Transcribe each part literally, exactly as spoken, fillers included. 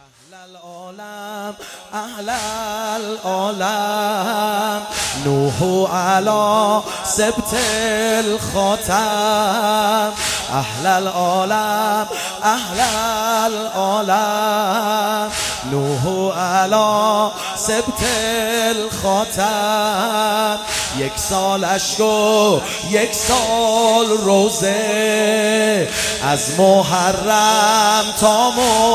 اهل العالم اهل العالم نوح علی سبت الخاتم اهل العالم اهل العالم نوح علی سبت الخاتم یک سال اشک و یک سال روزه از محرم تا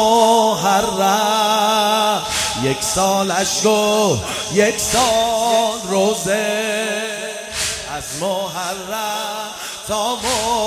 محرم یک سال اشک و یک سال روزه از محرم تا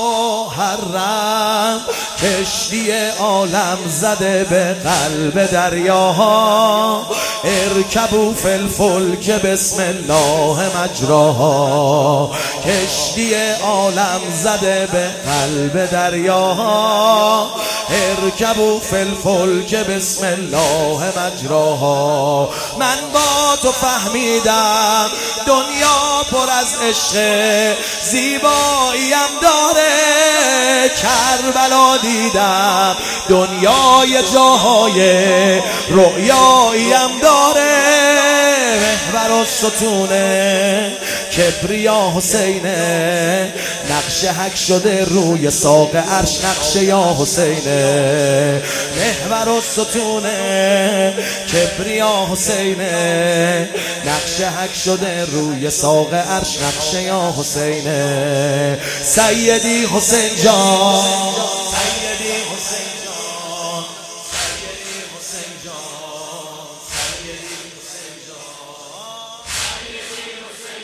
محرم کشتی عالم زده به قلب دریاها ارکبوا فی الفلک بسم الله مجراها کشتی عالم زده به قلب دریاها ارکبوا فی الفلک بسم الله مجراها من با تو فهمیدم دنیا پر از عشق زیباییم داره کربلا دیدم دنیای جاهای رؤیاییم داره محور و ستونه کبریا حسینه نقش حک شده روی ساق عرش نقش یا حسینه محور و ستونه کبریا حسینه نقش حک شده روی ساق عرش نقش یا حسینه سیدی حسین جان سیدی حسین جان سیدی حسین جان سیدی حسین جان سیدی حسین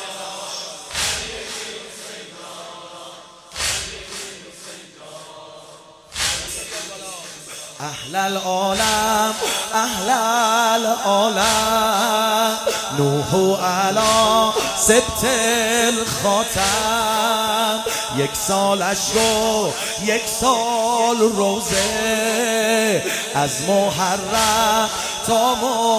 جان اهل العالم اهل العالم نوح علی سبت الخاتم یک سال اشک و یک سال روزه از محرم تا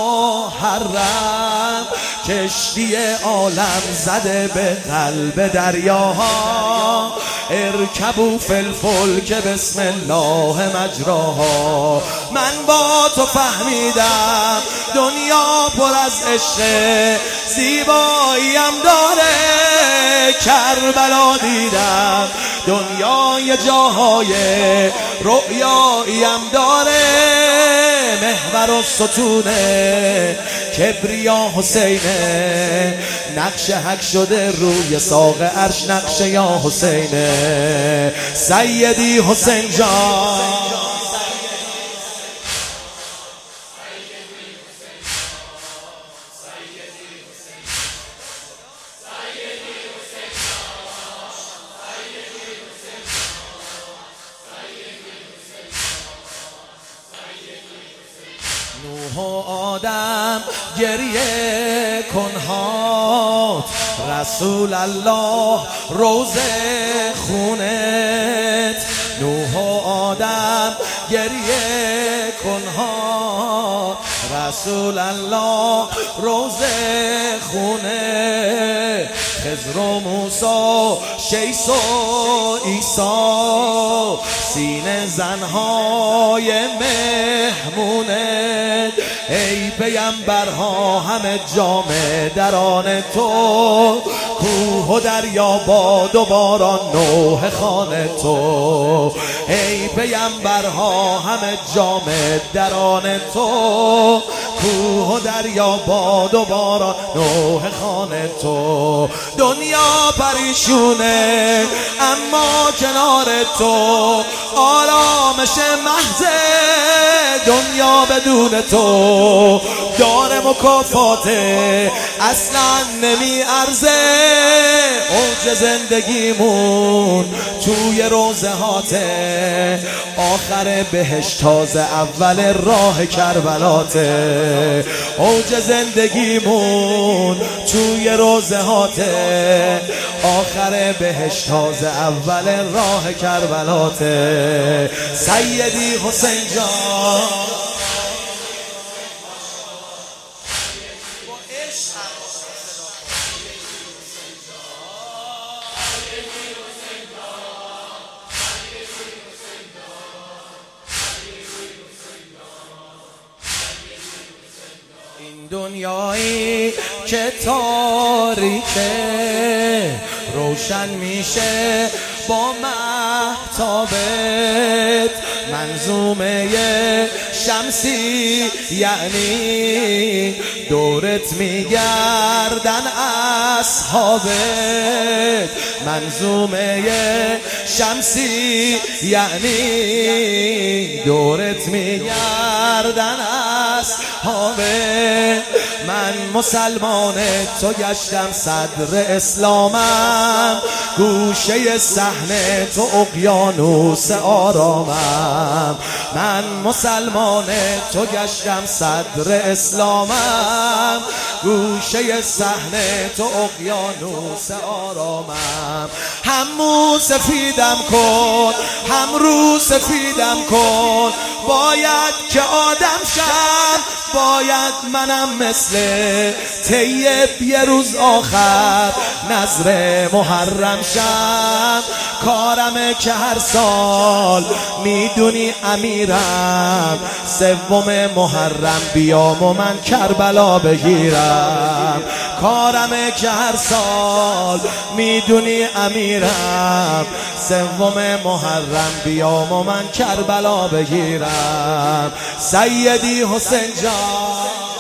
محرم کشتی عالم زده به قلب دریاها ارکبوا فی الفلک بسم الله مجراها من با تو فهمیدم دنیا پر از عشق زیباییم داره کربلا دیدم دنیای جاهای رؤیاییم داره محور و ستونه کبریا حسینه نقش حک شده روی ساق عرش نقش یا حسینه سیدی حسین جان نوح و آدم گریه کنهات رسول الله روزه خونت نوح و آدم گریه کنهات رسول الله روزه خونه خضر و موسی شیس و عیسی سینه زنهای مهمونه ای پیمبرها همه جامه دران تو کوه و دریا باد و باران نوح خانه تو ای پیمبرها همه جامه دران تو کوه و دریا باد و باران نوح خانه تو دنیا پریشونه اما کنار تو آرامش محض دنیا بدون تو دار مکافاته اصلا نمی ارزه اوج زندگیمون توی روزهاته آخر بهشت تازه اول راه کربلاته اوج زندگیمون توی روزهاته آخر بهشت تازه اول راه کربلاته سیدی حسین جان دنیایی که تاریکه روشن میشه با مهتابت، منظومه شمسی یعنی دورت میگردن اصحابت، منظومه شمسی یعنی دورت میگردن اصحابت. من مسلمان تو گشتم صدر اسلامم، گوشه صحنه تو اقیانوس آرامم. من مسلمان تو گشتم صدر اسلامم، گوشه صحنه تو اقیانوس آرامم. هم مو سفیدم کن هم رو سفیدم کن، باید که آدم شم، باید منم مثل طیب یه روز آخر نظر محرم شم. کارمه که هر سال میدونی امیرم، سوم محرم بیام و من کربلا بگیرم. کارمه که هر سال میدونی امیرم، سوم محرم بیام و من کربلا بگیرم. سیدی حسین جان